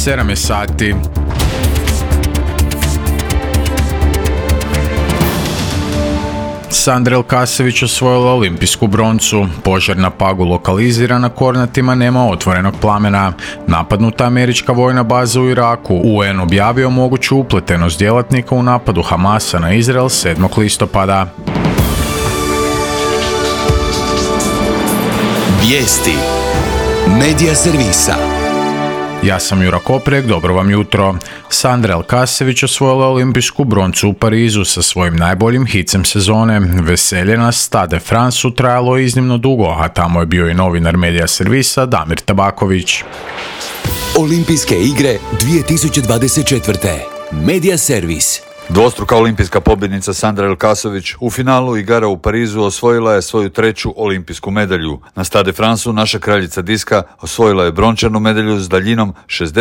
7 je sati. Sandra Elkasević osvojila olimpijsku broncu. Požar na Pagu lokaliziran na Kornatima, nema otvorenog plamena. Napadnuta američka vojna baza u Iraku. UN objavio moguću upletenost djelatnika u napadu Hamasa na Izrael 7. listopada. Vijesti Medija servisa. Ja sam Jura Koprek, dobro vam jutro. Sandra Elkasević osvojila olimpijsku broncu u Parizu sa svojim najboljim hicem sezone. Veselje na Stade de France trajalo je iznimno dugo, a tamo je bio i novinar Medija servisa Damir Tabaković. Olimpijske igre 2024. Medija servis. Dvostruka olimpijska pobjednica Sandra Elkasević u finalu igara u Parizu osvojila je svoju 3. olimpijsku medalju. Na Stade de Franceu naša kraljica diska osvojila je brončanu medalju s daljinom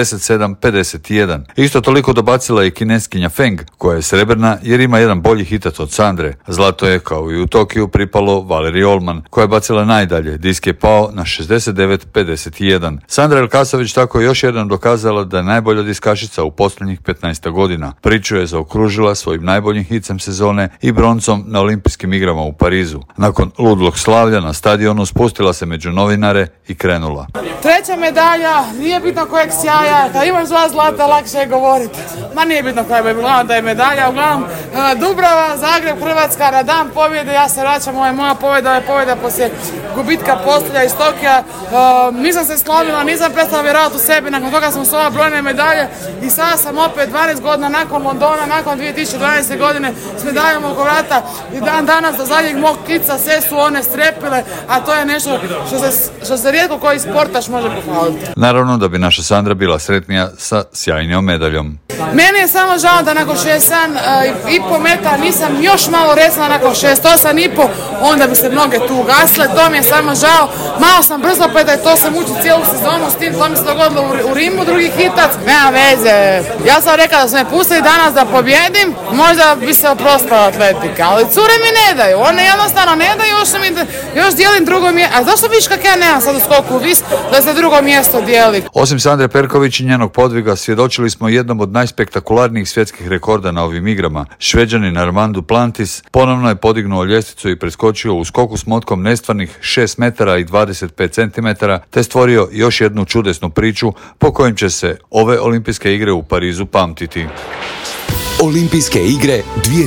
67-51. Isto toliko dobacila je kineskinja Feng, koja je srebrna jer ima jedan bolji hitac od Sandre. Zlato je, kao i u Tokiju, pripalo Valeriji Olman, koja je bacila najdalje. Disk je pao na 69-51. Sandra Elkasević tako je još jednom dokazala da je najbolja diskašica u posljednjih 15 godina. Priču je zaokružila svojim najboljim hicem sezone i broncom na olimpijskim igrama u Parizu. Nakon ludlog slavlja na stadionu spustila se među novinare i krenula. 3. medalja, nije bitno kojeg sjaja, kad imaš 2 zlata lakše je govoriti. Ma nije bitno koja je bila, da je medalja, uglavnom Dubrava, Zagreb, Hrvatska, na dan pobjede, ja se vraćam, ovo je moja pobjeda, ovo je pobjeda poslije gubitka postolja iz Tokija. Nisam se slomila, nisam prestala vjerovati u sebi, nakon toga sam osvojila brojne medalje i sada sam opet 12 godina nakon Londona, nakon 2012. godine s medaljom oko vrata i dan danas do zadnjeg mog kica sve su one strepile, a to je nešto što se rijetko koji sportaš može pohvaliti. Naravno da bi naša Sandra bila sretnija sa sjajnijom medaljom. Meni je samo žao da nakon 67,5 metara nisam još malo resla, nakon 68,5 onda bi se mnoge tu ugasile, to mi je samo žao. Malo sam brzo i to sam učila cijelu sezonu s tim, to mi se dogodilo u Rimu, drugi hitac. Nema veze, ja sam rekla da su me pustili danas da pobjedim, možda bi se oprostila atletika, ali cure mi ne daju, one jednostavno ne daju, još dijelim drugo mjesto. A zašto vidiš kak ja nemam sad u skoku vis da se drugo mjesto dijeli? Osim Sandre Perković i njenog podviga, svjedočili smo jednom od najspektakularnijih svjetskih rekorda na ovim igrama. Šveđanin Armand Duplantis ponovno je podignuo ljestvicu i preskočio u skoku s motkom nestvarnih 6 metara i 25 centimetara, te stvorio još jednu čudesnu priču po kojim će se ove olimpijske igre u Parizu pamtiti. Olimpijske igre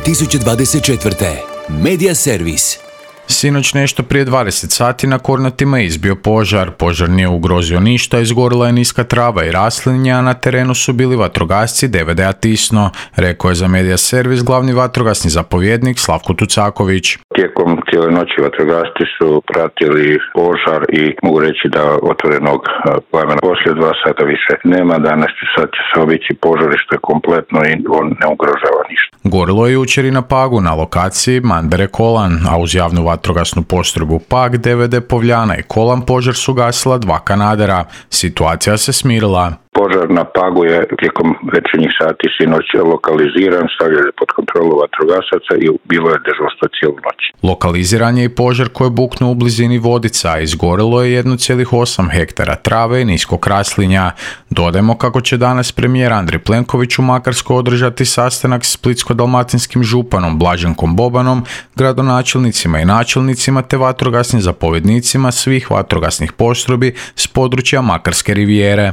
2024. Medija servis. Sinoć nešto prije 20 sati na Kornatima je izbio požar. Požar nije ugrozio ništa, izgorila je niska trava i raslinja, a na terenu su bili vatrogasci DVD-a Tisno, rekao je za Medija servis glavni vatrogasni zapovjednik Slavko Tucaković. Tijekom cijele noći vatrogasci su pratili požar i mogu reći da otvorenog plamena poslije 2 sata više nema. Danas sad će se obići požar što je kompletno i on ne ugrožava ništa. Gorilo je jučer i na Pagu na lokaciji Mandere Kolan, a uz javnu vatrogasnu postrojbu Pag, DVD Povljana i Kolan požar su gasila 2 kanadera. Situacija se smirila. Požar na Pagu je tijekom večernjih sati sinoć lokaliziran, stavljen je pod kontrolu vatrogasaca i bilo je dežurstvo cijelu noć. Lokaliziran je i požar koji je buknuo u blizini Vodica, a izgorilo je 1,8 hektara trave i niskog raslinja. Dodajmo kako će danas premijer Andrej Plenković u Makarskoj održati sastanak s splitsko-dalmatinskim županom Blaženkom Bobanom, gradonačelnicima i načelnicima te vatrogasnim zapovjednicima svih vatrogasnih postrojbi s područja Makarske rivijere.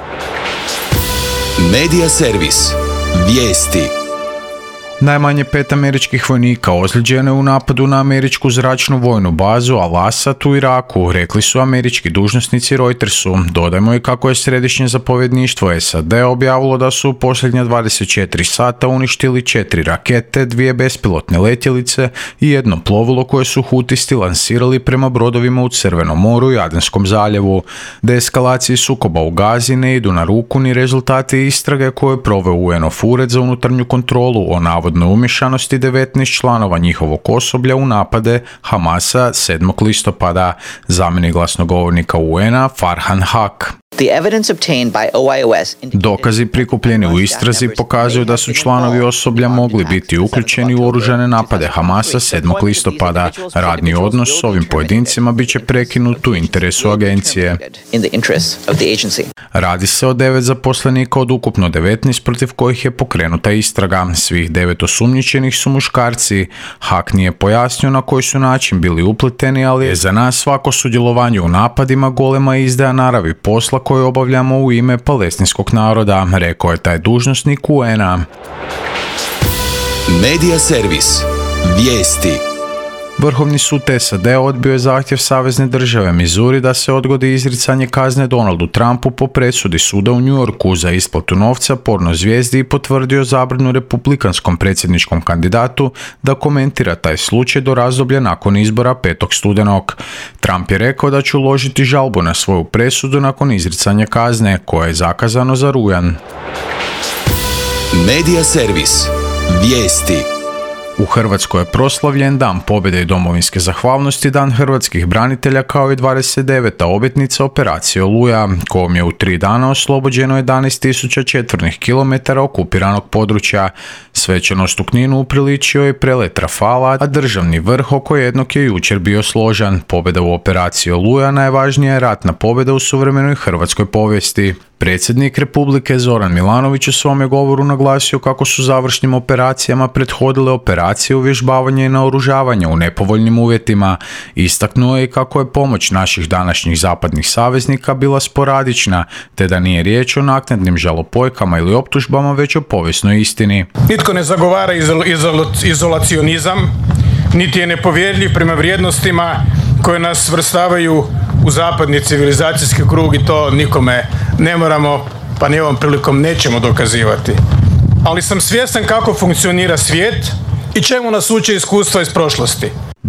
Medija servis. Vijesti. Najmanje 5 američkih vojnika ozlijeđeno je u napadu na američku zračnu vojnu bazu Al-Asad u Iraku, rekli su američki dužnosnici Reutersu. Dodajmo i kako je središnje zapovjedništvo SAD objavilo da su u posljednja 24 sata uništili 4 rakete, 2 bespilotne letjelice i jedno plovilo koje su Hutisti lansirali prema brodovima u Crvenom moru i Adenskom zaljevu. Deeskalaciji sukoba u Gazi ne idu na ruku ni rezultati istrage koje je proveo UN-ov ured za unutarnju kontrolu o navodnoj umješanosti 19 članova njihovog osoblja u napade Hamasa 7. listopada, zamjenik glasnogovornika UN-a Farhan Haq. Dokazi prikupljeni u istrazi pokazuju da su članovi osoblja mogli biti uključeni u oružane napade Hamasa 7. listopada. Radni odnos s ovim pojedincima bit će prekinut u interesu agencije. Radi se o 9 zaposlenika od ukupno 19 protiv kojih je pokrenuta istraga. Svih 9 osumnjičenih su muškarci. Hak nije pojasnio na koji su način bili upleteni, ali je za nas svako sudjelovanje u napadima golema izdaja naravi posla koju obavljamo u ime palestinskog naroda, rekao je taj dužnosnik UN-a. Medija servis. Vijesti. Vrhovni sud SAD odbio je zahtjev savezne države Missouri da se odgodi izricanje kazne Donaldu Trumpu po presudi suda u New Yorku za isplatu novca porno zvijezdi i potvrdio zabranu republikanskom predsjedničkom kandidatu da komentira taj slučaj do razdoblja nakon izbora 5. studenog. Trump je rekao da će uložiti žalbu na svoju presudu nakon izricanja kazne, koja je zakazano za rujan. Medija servis. Vijesti. U Hrvatskoj je proslavljen Dan pobjede i domovinske zahvalnosti, Dan hrvatskih branitelja, kao i 29. obljetnica operacije Oluja, kojom je u 3 dana oslobođeno 11.000 četvornih kilometara okupiranog područja. Svečanost u Kninu upriličio je prelet Rafala, a državni vrh oko jednog je jučer bio složan. Pobjeda u operaciji Oluja najvažnija je ratna pobjeda u suvremenoj hrvatskoj povijesti. Predsjednik Republike Zoran Milanović u svome govoru naglasio kako su završnim operacijama prethodile operacije uvježbavanja i naoružavanja u nepovoljnim uvjetima. Istaknuo je i kako je pomoć naših današnjih zapadnih saveznika bila sporadična, te da nije riječ o naknadnim žalopojkama ili optužbama, već o povijesnoj istini. Nitko ne zagovara izolacionizam, niti je nepovjerljiv prema vrijednostima koje nas svrstavaju u zapadni civilizacijski krug, i to nikome ne moramo, pa ni ovom prilikom nećemo dokazivati. Ali sam svjestan kako funkcionira svijet i čemu nas uče iskustva iz prošlosti.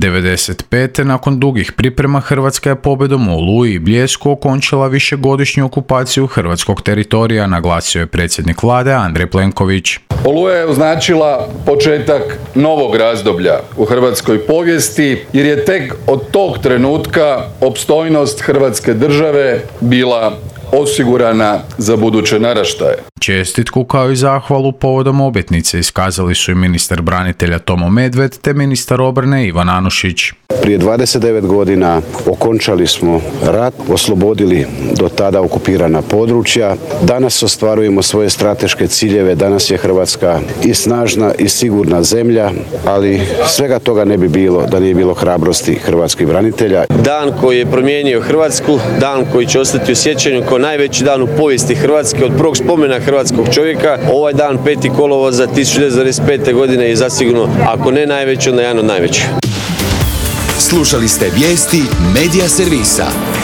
95. nakon dugih priprema Hrvatska je pobjedom u Oluji i Bljesku okončala višegodišnju okupaciju hrvatskog teritorija, naglasio je predsjednik vlade Andrej Plenković. Oluja je označila početak novog razdoblja u hrvatskoj povijesti, jer je tek od tog trenutka opstojnost Hrvatske države bila osigurana za buduće naraštaje. Čestitku kao i zahvalu povodom obljetnice iskazali su i ministar branitelja Tomo Medved te ministar obrane Ivan Anušić. Prije 29 godina okončali smo rat, oslobodili do tada okupirana područja. Danas ostvarujemo svoje strateške ciljeve. Danas je Hrvatska i snažna i sigurna zemlja, ali svega toga ne bi bilo da nije bilo hrabrosti hrvatskih branitelja. Dan koji je promijenio Hrvatsku, dan koji će ostati u sjećanju kao najveći dan u povijesti Hrvatske od prvog spomena hrvatskog čovjeka. Ovaj dan 5. kolovoza 1995. godine je zasigurno, ako ne najveći, onda jedan od najvećih. Slušali ste vijesti Medija servisa.